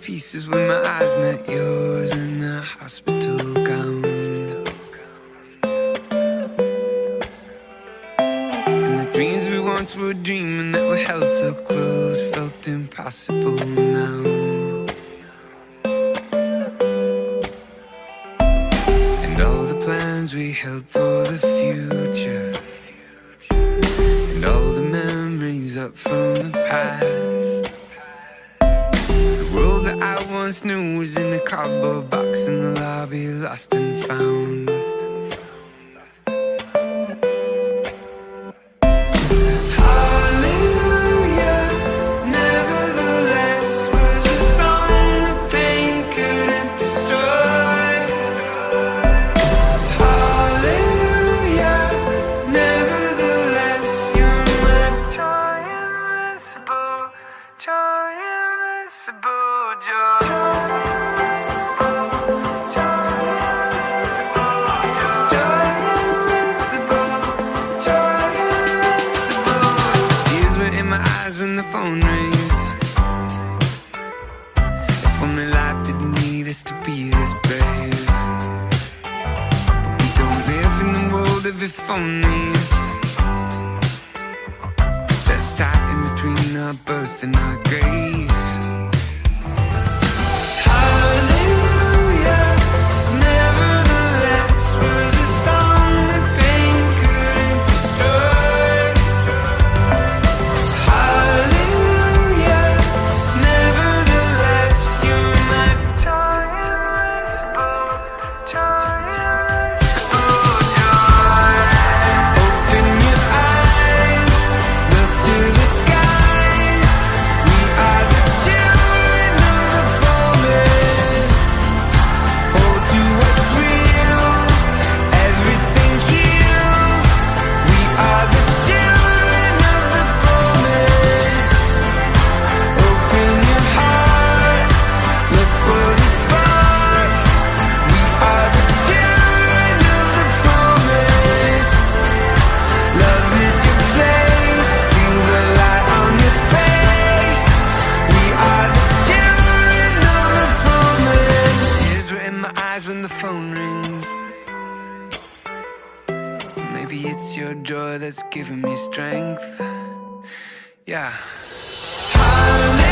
pieces when my eyes met yours in the hospital gown. And the dreams we once were dreaming that were held so close felt impossible now. And all the plans we held for the future, and all the memories up from the past. The world that I once knew was in a cardboard box in the lobby, lost and found. Hallelujah, nevertheless, was a song that pain couldn't destroy. Hallelujah, nevertheless, you're my joy invincible, joy invincible, joy. When the phone rings, if only life didn't need us to be this brave. But we don't live in the world of if onlys, just out in between our birth and our graves. Hallelujah, nevertheless, was a song that pain couldn't destroy. When the phone rings, maybe it's your joy that's giving me strength. Yeah.